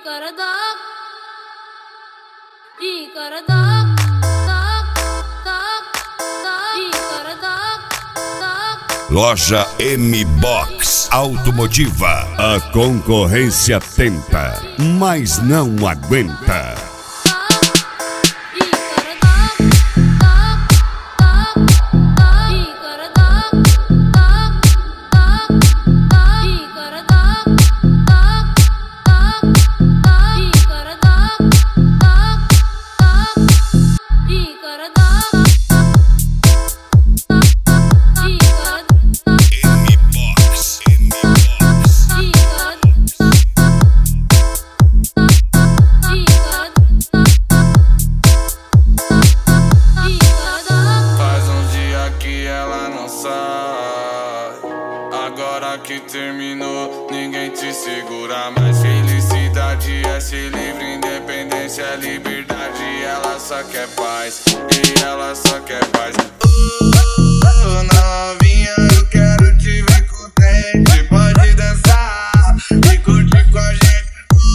Loja M-Box Automotiva. A concorrência tenta, mas não aguenta. Agora que terminou, ninguém te segura mais. Felicidade é ser livre, independência é liberdade. Ela só quer paz, e ela só quer paz. Novinha, eu quero te ver contente. Pode dançar e curtir com a gente.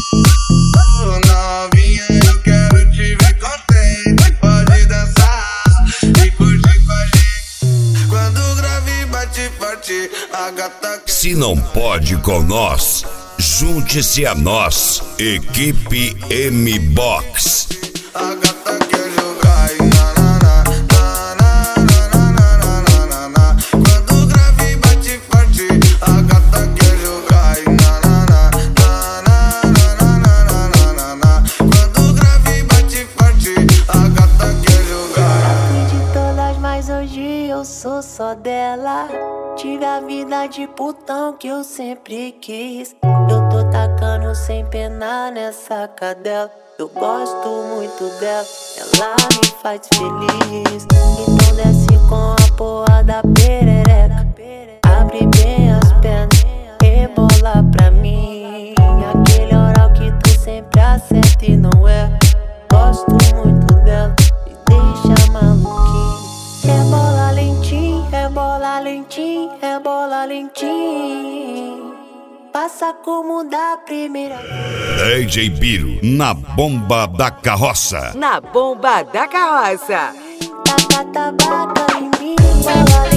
Novinha, eu quero te ver contente. Pode dançar e curtir com a gente. Quando o grave bate forte, a gata... Se não pode com nós, junte-se a nós. Equipe M-Box. A gata quer jogar e na na na na na na na na. Quando o grave bate forte, a gata quer jogar e na na na na na na na. Quando o grave bate forte, a gata quer jogar. Fui de todas, mas hoje eu sou só dela. Tive a vida de putão que eu sempre quis. Eu tô tacando sem pena nessa cadela. Eu gosto muito dela, ela me faz feliz. Então desce com a porra da perereca. Abre bem as pernas, rebola pra mim. Aquele oral que tu sempre acerta e não é. Gosto muito dela, me deixa maluquinho. Rebola lentinho, rebola lentinho, rebola lentinho. Passa como da primeira. DJ Biro, na bomba da carroça. Na bomba da carroça. Taca tabaca em mim, rebola lentinho.